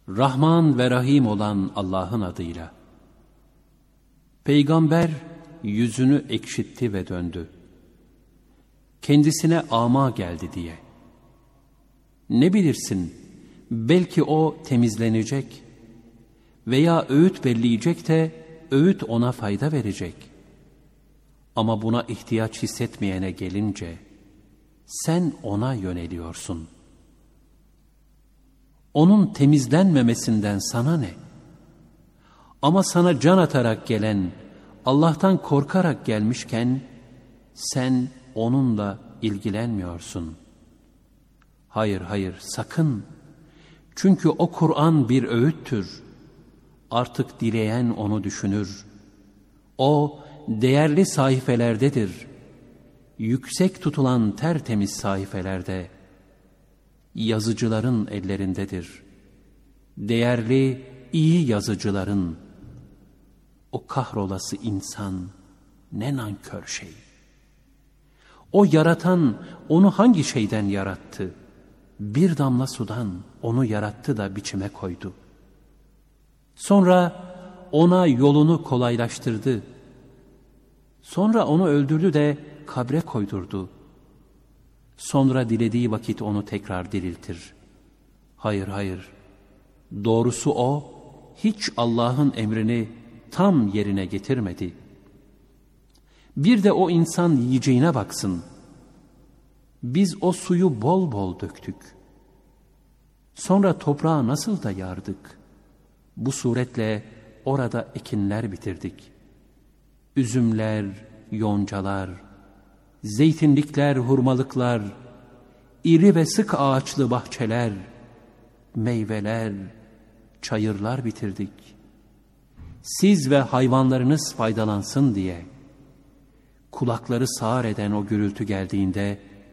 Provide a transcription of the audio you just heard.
Rahman ve Rahim olan Allah'ın adıyla. Peygamber yüzünü ekşitti ve döndü. Kendisine ama geldi diye. Ne bilirsin, belki o temizlenecek veya öğüt belleyecek de öğüt ona fayda verecek. Ama buna ihtiyaç hissetmeyene gelince sen ona yöneliyorsun. Onun temizlenmemesinden sana ne? Ama sana can atarak gelen, Allah'tan korkarak gelmişken sen onunla ilgilenmiyorsun. Hayır, hayır, sakın. Çünkü o Kur'an bir öğüttür. Artık dileyen onu düşünür. O değerli sayfelerdedir. Yüksek tutulan tertemiz sayfelerde, yazıcıların ellerindedir. Değerli, iyi yazıcıların. O kahrolası insan ne nankör şey. O yaratan onu hangi şeyden yarattı? Bir damla sudan onu yarattı da biçime koydu. Sonra ona yolunu kolaylaştırdı. Sonra onu öldürdü de kabre koydurdu. Sonra dilediği vakit onu tekrar diriltir. Hayır, hayır. Doğrusu o hiç Allah'ın emrini tam yerine getirmedi. Bir de o insan yiyeceğine baksın. Biz o suyu bol bol döktük. Sonra toprağı nasıl da yardık. Bu suretle orada ekinler bitirdik. Üzümler, yoncalar, zeytinlikler, hurmalıklar, iri ve sık ağaçlı bahçeler, meyveler, çayırlar bitirdik. Siz ve hayvanlarınız faydalansın diye. Kulakları sağır eden o gürültü geldiğinde